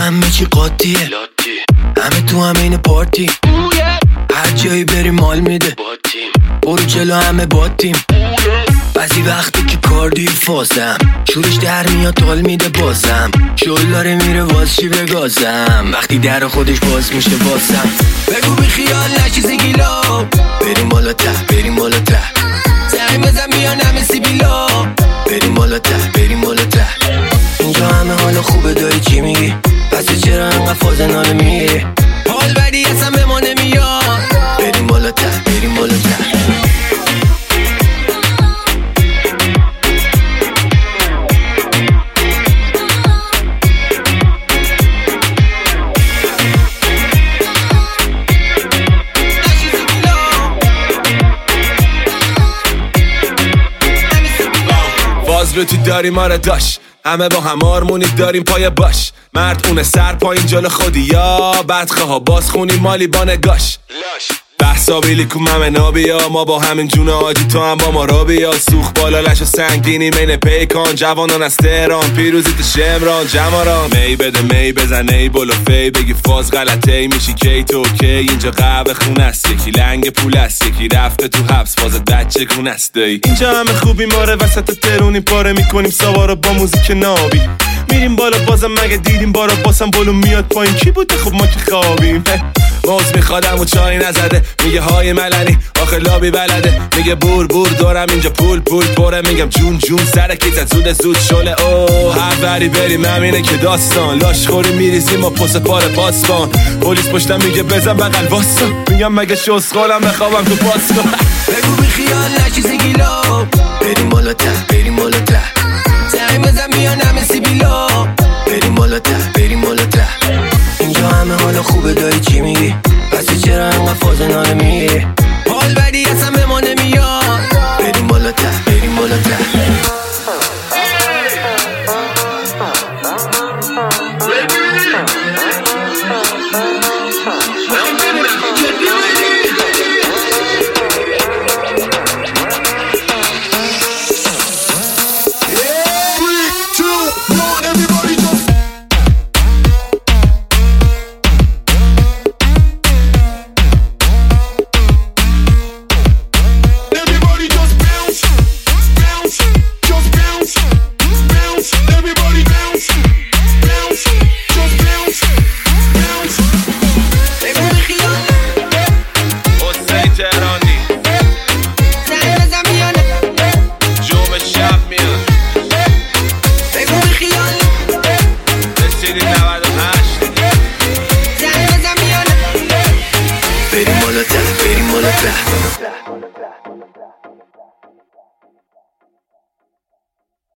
همه چی قاطیه، همه تو همین پارتی، هر جایی بریم مال میده، برو جلو همه باتیم. بعضی وقتی که کاردی فازم، شورش در میاد حال میده بازم، شلاره میره واز چی بگازم، وقتی در خودش باز میشه بازم. بگو بی خیال نشیزی گیلا، بریم بالا ته بریم بالا ته، زنگ بزن میان همه سیبیلا، بریم بالا ته بریم بالا ته. اینجا همه حالا خوبه داری چی میگی، پس چرا انقدر فاز ناله میگیری، حال بدی اصلا به ما نمیاد، بریم بالا ته بریم بالا ته. رو تو داریم آره داشت، همه با هم آرمونی داریم پای باش، مرد اونه سر پایین جلو خودی یا بدخه ها باز خونی مالی با نگاش. بحثا بیلی کو همه نابیا، ما با همین جون آجی تو هم با ما را بیا، سوخ بالا لش و سنگینی مین پیکان، جوانان از تهران پیروزی تو شمران جماران. می بده می بزن ای بلو فی، بگی فاز غلطه ای میشی کی تو کی، اینجا قهوه خون است، یکی لنگ پول است، یکی رفته تو حبس فاز بچه کون است. اینجا همه خوبی ماره وسط ترونی پاره میکنیم سوارا با موزیک نابی، میریم بالا بازم مگه دیدیم بارا باسم بلو میاد پایین کی بوده خب ما که خوابیم. موز میخوادم و چای نزده، میگه های ملنی آخه لابی بلده، میگه بور بور دارم اینجا پول پول پره، میگم جون جون سر کیزت زود زود شله. اوه هر بری بریم همینه که داستان، لاش خوری میریزیم و پس پاره پاسبان، پلیس پشتم میگه بزن بغل واسا، میگم مگه شسخالم بخوابم تو پاسکن. بگو بی خیال نشیزی گیلا، بریم بالا ته بریم بالا ته، زنگ بزن میان همه سیبیلا، بریم بالا ته بریم بالا ته. اینجا همه حالا خوبه داری چی میگی، پس چرا انقدر فاز ناله میگیری، حال بدی اصلا به ما نمیاد، بریم بالا ته بریم بالا ته. بریم بالا ته بریم بالا ته.